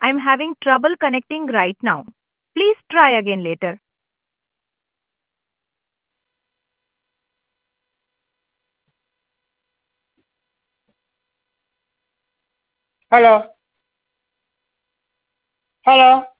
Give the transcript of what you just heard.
I'm having trouble connecting right now. Please try again later. Hello. Hello.